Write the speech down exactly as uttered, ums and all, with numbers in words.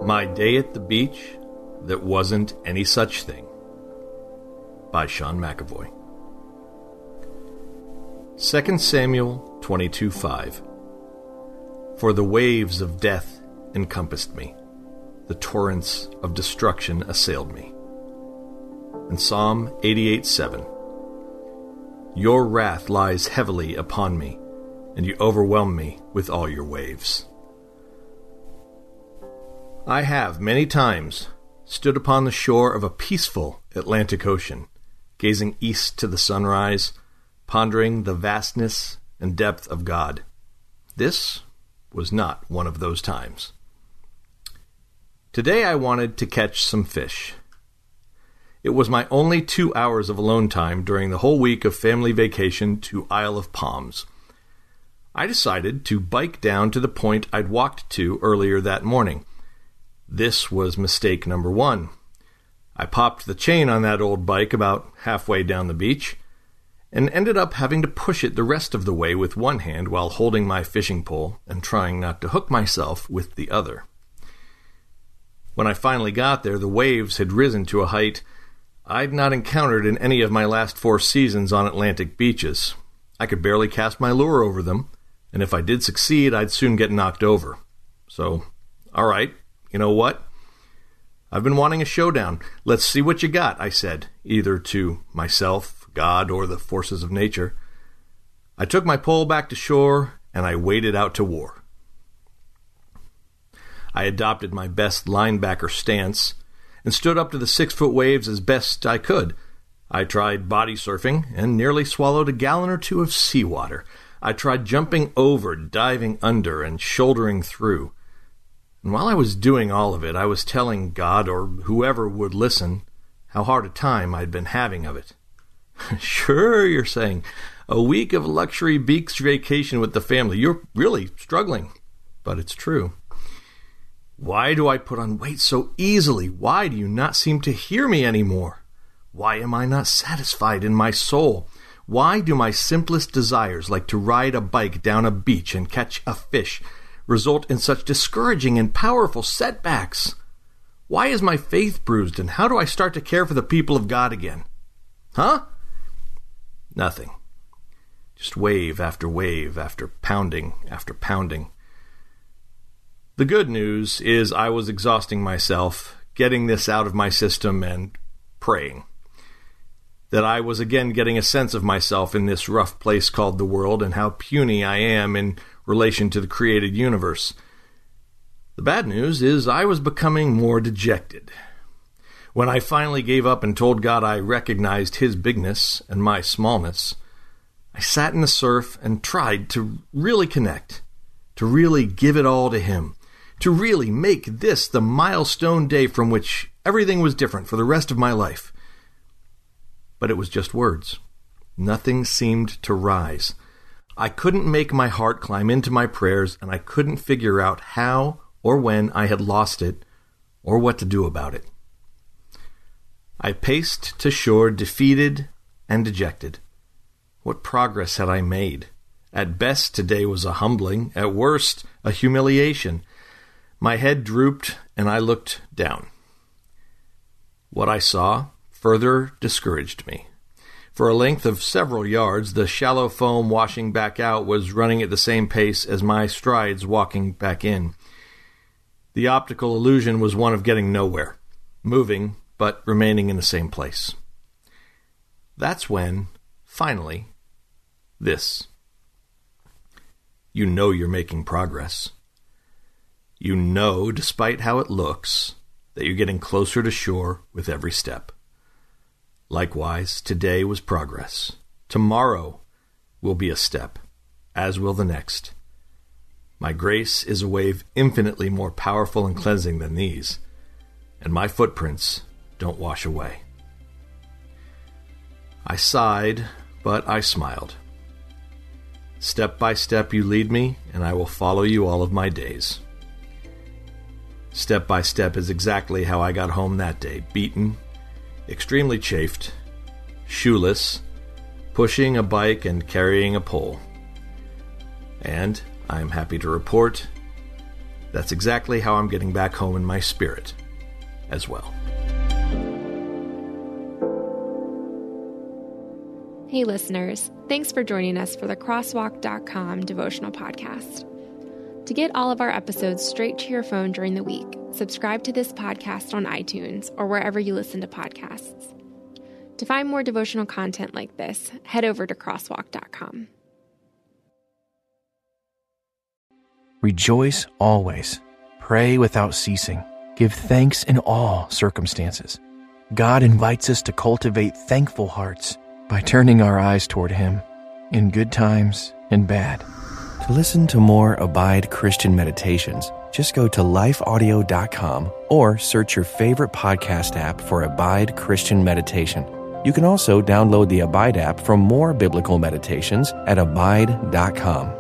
My Day at the Beach That Wasn't Any Such Thing by Sean McAvoy. Second Samuel twenty-two five. For the waves of death encompassed me, the torrents of destruction assailed me. And Psalm eighty-eight seven. Your wrath lies heavily upon me, and you overwhelm me with all your waves. I have many times stood upon the shore of a peaceful Atlantic Ocean, gazing east to the sunrise, pondering the vastness and depth of God. This was not one of those times. Today I wanted to catch some fish. It was my only two hours of alone time during the whole week of family vacation to Isle of Palms. I decided to bike down to the point I'd walked to earlier that morning. This was mistake number one. I popped the chain on that old bike about halfway down the beach and ended up having to push it the rest of the way with one hand while holding my fishing pole and trying not to hook myself with the other. When I finally got there, the waves had risen to a height I'd not encountered in any of my last four seasons on Atlantic beaches. I could barely cast my lure over them, and if I did succeed, I'd soon get knocked over. So, all right. You know what? I've been wanting a showdown. Let's see what you got, I said, either to myself, God, or the forces of nature. I took my pole back to shore, and I waded out to war. I adopted my best linebacker stance and stood up to the six-foot waves as best I could. I tried body surfing and nearly swallowed a gallon or two of seawater. I tried jumping over, diving under, and shouldering through. And while I was doing all of it, I was telling God, or whoever would listen, how hard a time I'd been having of it. Sure, you're saying, a week of luxury beach vacation with the family. You're really struggling. But it's true. Why do I put on weight so easily? Why do you not seem to hear me anymore? Why am I not satisfied in my soul? Why do my simplest desires, like to ride a bike down a beach and catch a fish, result in such discouraging and powerful setbacks? Why is my faith bruised, and how do I start to care for the people of God again? Huh? Nothing. Just wave after wave after pounding after pounding. The good news is I was exhausting myself, getting this out of my system and praying. That I was again getting a sense of myself in this rough place called the world and how puny I am in relation to the created universe. The bad news is I was becoming more dejected. When I finally gave up and told God I recognized His bigness and my smallness, I sat in the surf and tried to really connect, to really give it all to Him, to really make this the milestone day from which everything was different for the rest of my life. But it was just words. Nothing seemed to rise. I couldn't make my heart climb into my prayers, and I couldn't figure out how or when I had lost it or what to do about it. I paced to shore defeated and dejected. What progress had I made? At best, today was a humbling, at worst, a humiliation. My head drooped, and I looked down. What I saw further discouraged me. For a length of several yards, the shallow foam washing back out was running at the same pace as my strides walking back in. The optical illusion was one of getting nowhere, moving, but remaining in the same place. That's when, finally, this. You know you're making progress. You know, despite how it looks, that you're getting closer to shore with every step. Likewise, today was progress. Tomorrow will be a step, as will the next. My grace is a wave infinitely more powerful and cleansing than these, and my footprints don't wash away. I sighed, but I smiled. Step by step you lead me, and I will follow you all of my days. Step by step is exactly how I got home that day, beaten, extremely chafed, shoeless, pushing a bike and carrying a pole. And, I am happy to report, That's exactly how I'm getting back home in my spirit as well. Hey listeners, thanks for joining us for the crosswalk dot com devotional podcast. To get all of our episodes straight to your phone during the week, subscribe to this podcast on iTunes or wherever you listen to podcasts. To find more devotional content like this, head over to crosswalk dot com. Rejoice always. Pray without ceasing. Give thanks in all circumstances. God invites us to cultivate thankful hearts by turning our eyes toward Him in good times and bad. To listen to more Abide Christian Meditations, just go to life audio dot com or search your favorite podcast app for Abide Christian Meditation. You can also download the Abide app for more biblical meditations at abide dot com.